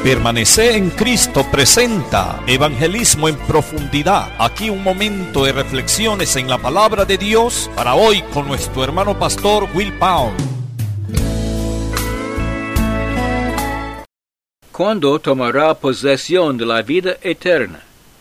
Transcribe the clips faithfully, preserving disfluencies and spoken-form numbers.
Permanecer en Cristo presenta Evangelismo en Profundidad. Aquí un momento de reflexiones en la palabra de Dios para hoy con nuestro hermano pastor Will Pound. ¿Cuándo tomará posesión de la vida eterna?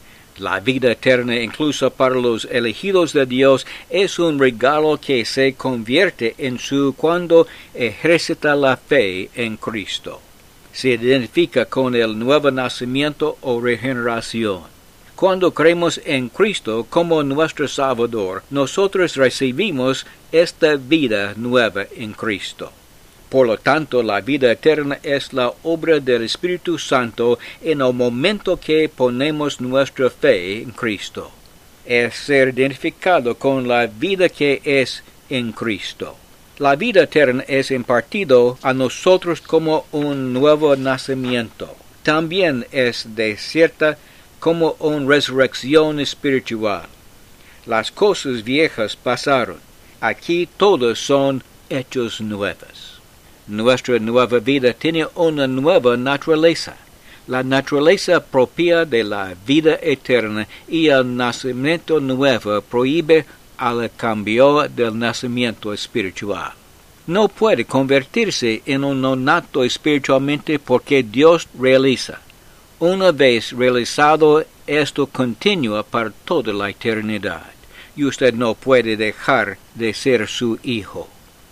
La vida eterna, incluso para los elegidos de Dios, es un regalo que se convierte en su cuando ejercita la fe en Cristo. Se identifica con el nuevo nacimiento o regeneración. Cuando creemos en Cristo como nuestro Salvador, nosotros recibimos esta vida nueva en Cristo. Por lo tanto, la vida eterna es la obra del Espíritu Santo en el momento que ponemos nuestra fe en Cristo. Es ser identificado con la vida que es en Cristo. La vida eterna es impartido a nosotros como un nuevo nacimiento. También es desierta como una resurrección espiritual. Las cosas viejas pasaron. Aquí todos son hechos nuevos. Nuestra nueva vida tiene una nueva naturaleza. La naturaleza propia de la vida eterna y el nacimiento nuevo prohíbe al cambio del nacimiento espiritual. No puede convertirse en un nonato espiritualmente porque Dios realiza. Una vez realizado, esto continúa para toda la eternidad, y usted no puede dejar de ser su hijo.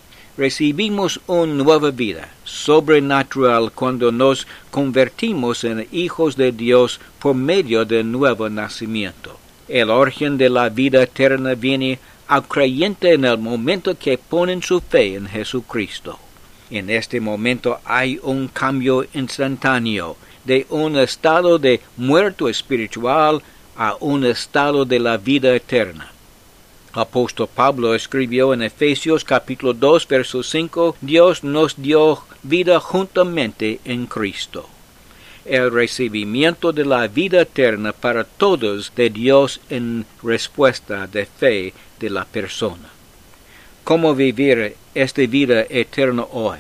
Recibimos una nueva vida sobrenatural cuando nos convertimos en hijos de Dios por medio del nuevo nacimiento. El origen de la vida eterna viene al creyente en el momento que ponen su fe en Jesucristo. En este momento hay un cambio instantáneo de un estado de muerto espiritual a un estado de la vida eterna. Apóstol Pablo escribió en Efesios capítulo dos, verso cinco, Dios nos dio vida juntamente en Cristo. El recibimiento de la vida eterna para todos de Dios en respuesta de fe de la persona. ¿Cómo vivir esta vida eterna hoy?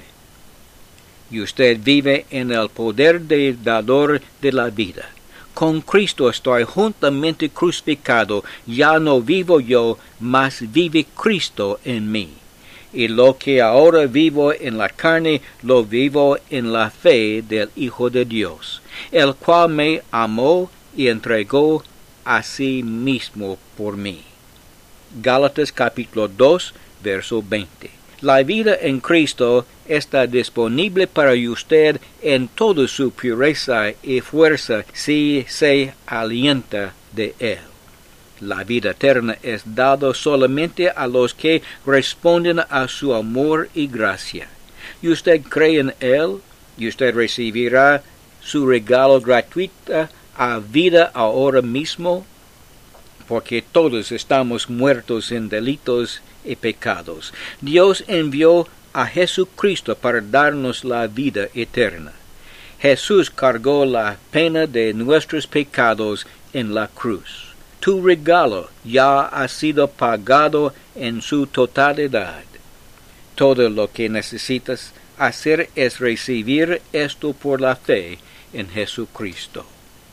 Y usted vive en el poder del dador de la vida. Con Cristo estoy juntamente crucificado, ya no vivo yo, mas vive Cristo en mí. Y lo que ahora vivo en la carne, lo vivo en la fe del Hijo de Dios, el cual me amó y entregó a sí mismo por mí. Gálatas capítulo dos, verso veinte. La vida en Cristo está disponible para usted en toda su pureza y fuerza si se alienta de Él. La vida eterna es dada solamente a los que responden a su amor y gracia. Y usted cree en Él, y usted recibirá su regalo gratuito a vida ahora mismo, porque todos estamos muertos en delitos y pecados. Dios envió a Jesucristo para darnos la vida eterna. Jesús cargó la pena de nuestros pecados en la cruz. Tu regalo ya ha sido pagado en su totalidad. Todo lo que necesitas hacer es recibir esto por la fe en Jesucristo.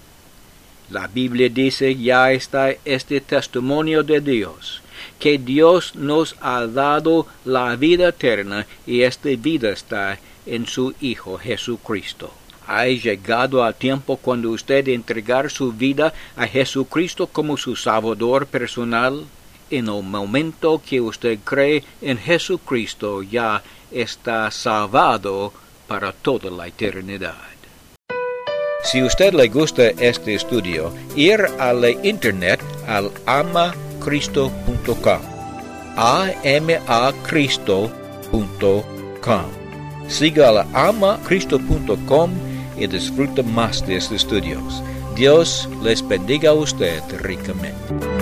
La Biblia dice, ya está este testimonio de Dios, que Dios nos ha dado la vida eterna y esta vida está en su Hijo Jesucristo. Ha llegado el tiempo cuando usted entregar su vida a Jesucristo como su Salvador personal. En el momento que usted cree en Jesucristo, ya está salvado para toda la eternidad. Si a usted le gusta este estudio, ir a la internet al ama cristo punto com. a m a cristo punto com. Siga a ama cristo punto com y disfruta más de estos estudios. Dios les bendiga a usted ricamente.